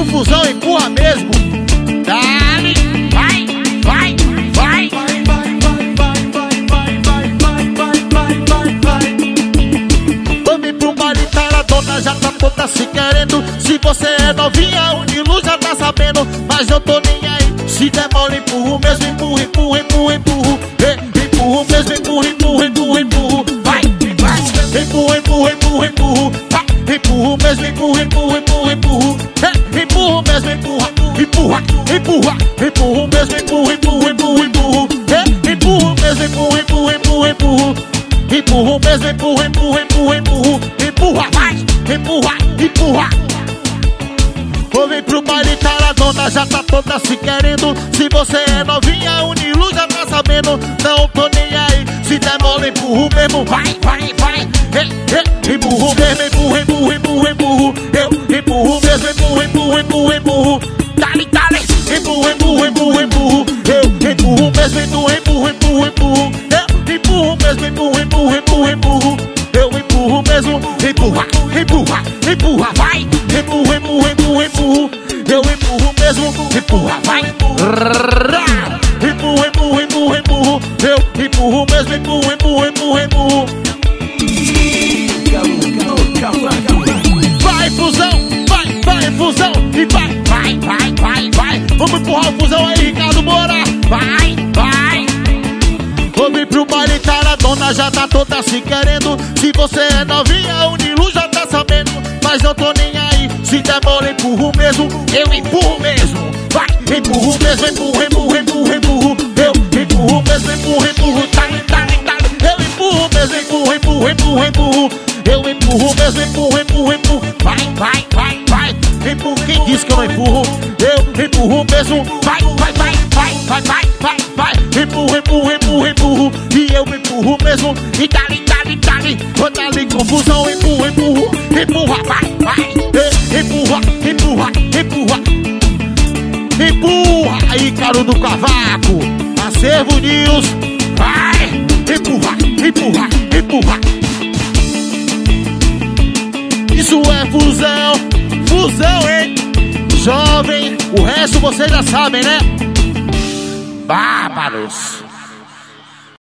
confusão, empurra mesmo. Dale, vai, vai, vai. Vamos pro baile, tá, a dona já tá toda se querendo. Se você é novinha, o Nilo já tá sabendo. Mas eu tô nem aí, se der mole, empurro mesmo. Empurro, empurro, empurro, empurro. Empurro mesmo, empurro, empurro, empurro, empurro. Vai, vai. Empurro, empurro, empurro, empurro. Empurro mesmo, empurro, empurro, empurro, empurro. Empurro mesmo, empurra, empurra, empurra. Empurro mesmo, empurro, empurro, empurro, empurro. Empurro mesmo, empurro, empurro, empurro, empurro. Empurro mesmo, empurro, empurro, empurro, empurro. Empurra, vai, empurra, empurra. Vou vir pro baile, tá, a dona já tá toda se querendo. Se você é novinha, o Nilo já tá sabendo. Não tô nem aí, se der mole, empurro mesmo. Vai, vai, vai. Empurro mesmo, empurro, empurro, empurro, empurro. Eu empurro mesmo, empurro, empurro, empurro, empurro. Dale, dale. Empurro, empurro, empurro, empurro. Eu empurro mesmo, empurro, empurro, empurro, empurro. Eu empurro mesmo, empurro, empurro, empurro, empurro. Eu empurro mesmo, empurra, empurra, empurra, vai. Empurro, empurro, empurro, empurro. Eu empurro mesmo, empurra, vai. Empurro, empurro, empurro, empurro. Eu empurro mesmo, empurro, empurro, empurro, empurro. Vai, fusão, vai, vai, fusão. E vai, vai, vai, vai, vai. Vamos empurrar o fusão aí, Ricardo Moura. Vai, vai. Vou vir pro baile, tá, a dona já tá toda se querendo. Se você é novinha, o Nilo já tá sabendo. Mas eu tô nem aí, se der mole, empurro mesmo. Eu empurro mesmo, vai. Empurro mesmo, empurro, empurro, empurro, empurro. Eu empurro mesmo, empurro, empurro. Dale, dale, dale. Eu empurro mesmo, empurro, empurro, empurro, empurro. Eu empurro mesmo, empurro, empurro, empurro. Vai, vai, vai, vai. Empurro, quem disse que eu não empurro? Eu empurro mesmo. Vai, vai, vai, vai, vai, vai, vai, vai. Empurro, empurro, empurro, empurro. E eu empurro mesmo. E dale, dale, dale. Dale, confusão, empurro, empurro. Empurra, vai, vai. Empurra, empurra, empurra. Empurra aí, Caro do Cavaco. Acervo News. Vai. Empurra, empurra, empurra. Isso é fusão, fusão, hein? Jovem, o resto vocês já sabem, né? Bárbaros.